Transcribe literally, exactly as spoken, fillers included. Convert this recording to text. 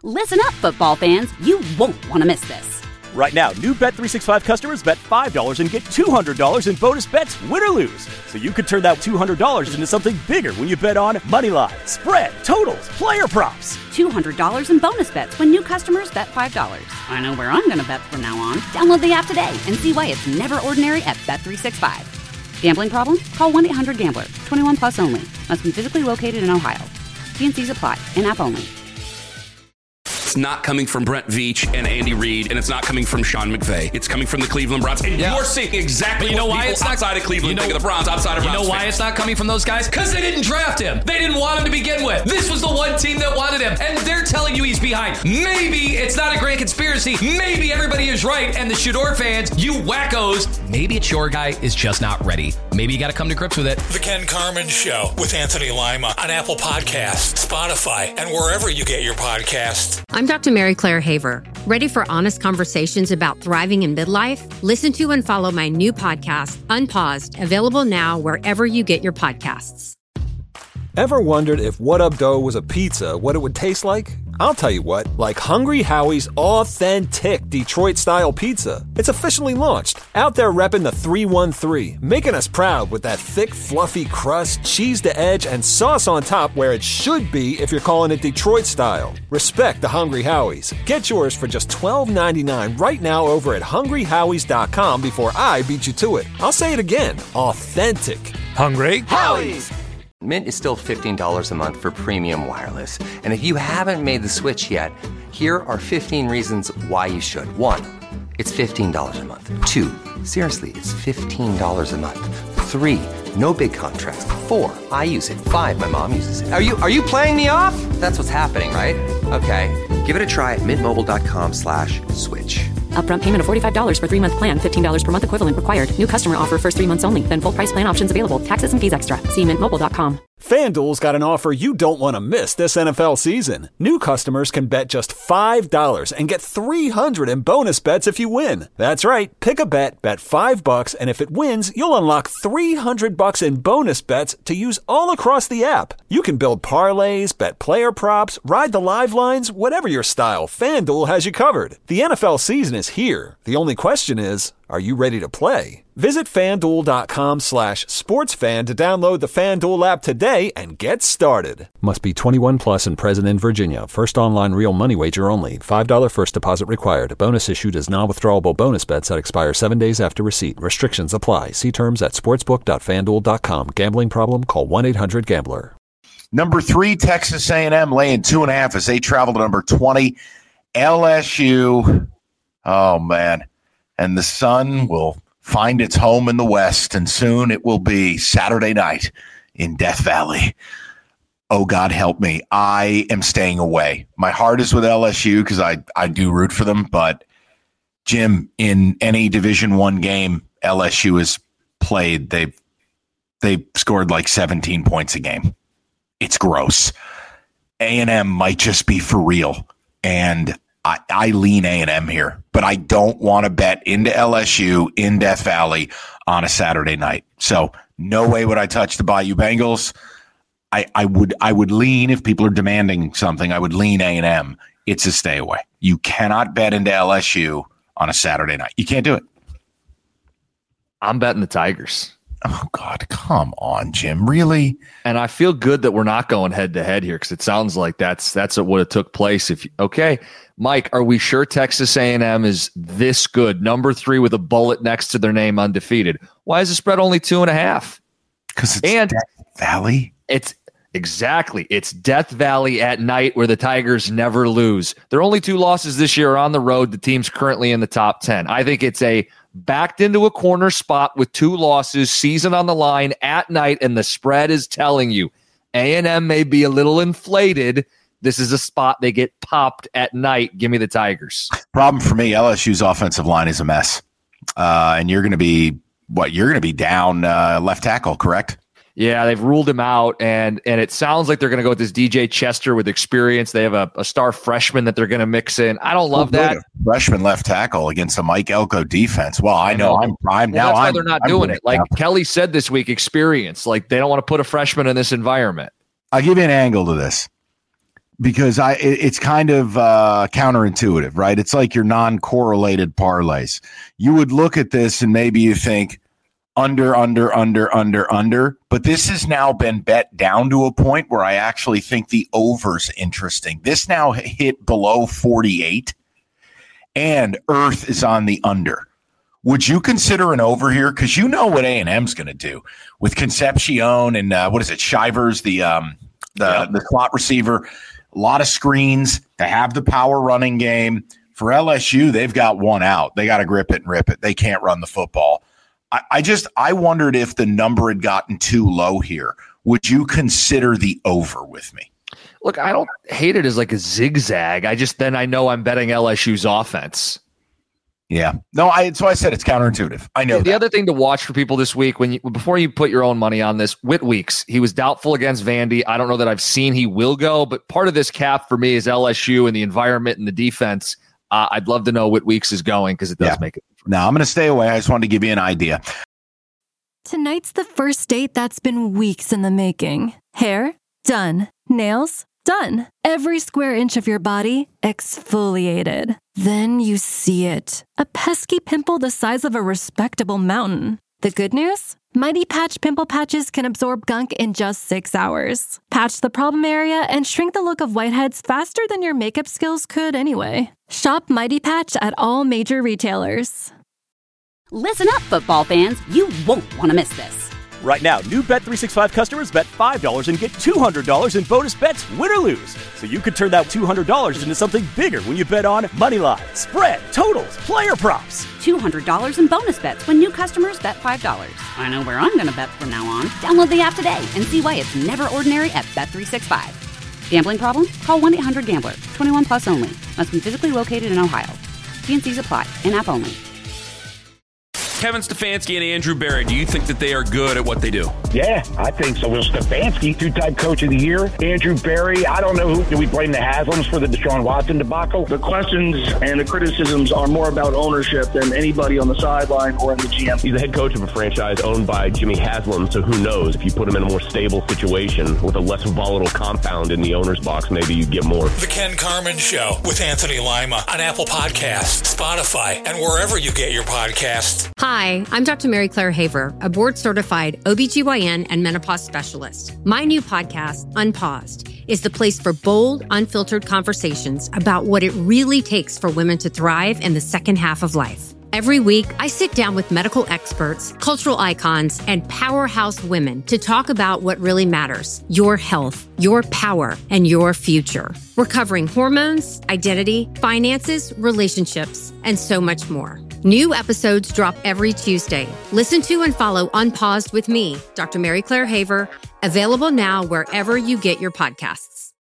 Listen up, football fans. You won't want to miss this. Right now, new Bet three sixty-five customers bet five dollars and get two hundred dollars in bonus bets, win or lose. So you could turn that two hundred dollars into something bigger when you bet on money line, spread, totals, player props. two hundred dollars in bonus bets when new customers bet five dollars. I know where I'm going to bet from now on. Download the app today and see why it's never ordinary at Bet three sixty-five. Gambling problem? Call one eight hundred gambler. twenty-one plus only. Must be physically located in Ohio. T and C's apply. In-app only. It's not coming from Brent Veach and Andy Reid, and it's not coming from Sean McVay. It's coming from the Cleveland Browns. And yeah. you're seeing exactly you know what why people it's not, outside of Cleveland you know, think of the Browns, outside of You Browns know why fans. it's not coming from those guys? Because they didn't draft him. They didn't want him to begin with. This was the one team that wanted him, and they're telling you he's behind. Maybe it's not a grand conspiracy. Maybe everybody is right, and the Shador fans, you wackos, maybe it's your guy is just not ready. Maybe you got to come to grips with it. The Ken Carman Show with Anthony Lima on Apple Podcasts, Spotify, and wherever you get your podcasts. I'm Doctor Mary Claire Haver. Ready for honest conversations about thriving in midlife? Listen to and follow my new podcast, Unpaused, available now wherever you get your podcasts. Ever wondered if What Up Dough was a pizza, what it would taste like? I'll tell you what, like Hungry Howie's authentic Detroit-style pizza. It's officially launched, out there repping the three one three, making us proud with that thick, fluffy crust, cheese to edge, and sauce on top where it should be if you're calling it Detroit-style. Respect the Hungry Howies. Get yours for just twelve ninety-nine right now over at hungry howies dot com before I beat you to it. I'll say it again, authentic. Hungry Howies! Mint is still fifteen dollars a month for premium wireless. And if you haven't made the switch yet, here are fifteen reasons why you should. One, it's fifteen dollars a month. Two, seriously, it's fifteen dollars a month. Three, no big contracts. Four, I use it. Five, my mom uses it. Are you are you playing me off? That's what's happening, right? Okay, give it a try at mintmobile.com slash switch. Upfront payment of forty-five dollars for three-month plan, fifteen dollars per month equivalent required. New customer offer first three months only. Then full price plan options available. Taxes and fees extra. See mint mobile dot com. FanDuel's got an offer you don't want to miss this N F L season. New customers can bet just five dollars and get three hundred dollars in bonus bets if you win. That's right. Pick a bet, bet five bucks, and if it wins, you'll unlock three hundred bucks in bonus bets to use all across the app. You can build parlays, bet player props, ride the live lines, whatever your style, FanDuel has you covered. The N F L season is here. The only question is, are you ready to play? Visit FanDuel.com slash sportsfan to download the FanDuel app today and get started. Must be twenty-one plus and present in Virginia. First online real money wager only. five dollars first deposit required. Bonus issued as non-withdrawable bonus bets that expire seven days after receipt. Restrictions apply. See terms at sportsbook dot fan duel dot com. Gambling problem? Call one eight hundred gambler. Number three, Texas A and M laying two and a half as they travel to number twenty, L S U. Oh, man. And the sun will find its home in the West, and soon it will be Saturday night in Death Valley. Oh, God help me. I am staying away. My heart is with L S U because I, I do root for them, but Jim, in any Division One game L S U has played, they've, they've scored like seventeen points a game. It's gross. A and M might just be for real, and I, I lean A and M here, but I don't want to bet into L S U in Death Valley on a Saturday night. So no way would I touch the Bayou Bengals. I, I would I would lean, if people are demanding something, I would lean A and M. It's a stay away. You cannot bet into L S U on a Saturday night. You can't do it. I'm betting the Tigers. Oh, God, come on, Jim. Really? And I feel good that we're not going head-to-head here because it sounds like that's that's what it took place. If you, okay, Mike, are we sure Texas A and M is this good? Number three with a bullet next to their name, undefeated. Why is the spread only two and a half? Because it's and Death Valley? It's exactly. It's Death Valley at night where the Tigers never lose. Their only two losses this year are on the road. The team's currently in the top ten. I think it's a backed into a corner spot with two losses, season on the line at night, and the spread is telling you A and M may be a little inflated. This is a spot they get popped at night. Give me the Tigers. Problem for me, L S U's offensive line is a mess. Uh, and you're going to be, what, you're going to be down uh, left tackle, correct? Yeah, they've ruled him out, and and it sounds like they're going to go with this D J Chester with experience. They have a, a star freshman that they're going to mix in. I don't love that. Freshman left tackle against a Mike Elko defense. Well, I know. I'm, I'm well, now. That's why I'm, they're not I'm doing it. Like now. Kelly said this week, experience. Like they don't want to put a freshman in this environment. I'll give you an angle to this. because I it, it's kind of uh, counterintuitive, right? It's like your non-correlated parlays. You would look at this and maybe you think under, under, under, under, under, but this has now been bet down to a point where I actually think the over's interesting. This now hit below forty-eight, and Earth is on the under. Would you consider an over here? Because you know what A and M's going to do with Concepcion and uh, what is it, Shivers, the um, the yeah. the slot receiver. A lot of screens. They have the power running game. For L S U, they've got one out. They got to grip it and rip it. They can't run the football. I, I just I wondered if the number had gotten too low here. Would you consider the over with me? Look, I don't hate it as like a zigzag. I just then I know I'm betting L S U's offense. Yeah. No, I so I said it's counterintuitive. I know the that. Other thing to watch for people this week, when you, before you put your own money on this, Whit Weeks, he was doubtful against Vandy. I don't know that I've seen he will go, but part of this cap for me is L S U and the environment and the defense. Uh, I'd love to know Whit Weeks is going because it does yeah. make it. No, I'm going to stay away. I just wanted to give you an idea. Tonight's the first date that's been weeks in the making. Hair? Done. Nails? Done. Every square inch of your body exfoliated. Then you see it. A pesky pimple the size of a respectable mountain. The good news? Mighty Patch Pimple Patches can absorb gunk in just six hours. Patch the problem area and shrink the look of whiteheads faster than your makeup skills could anyway. Shop Mighty Patch at all major retailers. Listen up, football fans. You won't want to miss this. Right now, new Bet three sixty-five customers bet five dollars and get two hundred dollars in bonus bets, win or lose. So you could turn that two hundred dollars into something bigger when you bet on money line, spread, totals, player props. two hundred dollars in bonus bets when new customers bet five dollars. I know where I'm going to bet from now on. Download the app today and see why it's never ordinary at Bet three sixty-five. Gambling problem? Call one eight hundred gambler. twenty-one plus only. Must be physically located in Ohio. T and C's apply. In-app only. Kevin Stefanski and Andrew Berry, do you think that they are good at what they do? Yeah, I think so. Well, Stefanski, two-time coach of the year. Andrew Berry, I don't know who. Do we blame the Haslams for the Deshaun Watson debacle? The questions and the criticisms are more about ownership than anybody on the sideline or in the G M. He's the head coach of a franchise owned by Jimmy Haslam, so who knows? If you put him in a more stable situation with a less volatile compound in the owner's box, maybe you get more. The Ken Carman Show with Anthony Lima on Apple Podcasts, Spotify, and wherever you get your podcasts. Hi, I'm Doctor Mary Claire Haver, a board-certified O B G Y N and menopause specialist. My new podcast, Unpaused, is the place for bold, unfiltered conversations about what it really takes for women to thrive in the second half of life. Every week, I sit down with medical experts, cultural icons, and powerhouse women to talk about what really matters: your health, your power, and your future. We're covering hormones, identity, finances, relationships, and so much more. New episodes drop every Tuesday. Listen to and follow Unpaused with me, Doctor Mary Claire Haver, available now wherever you get your podcasts.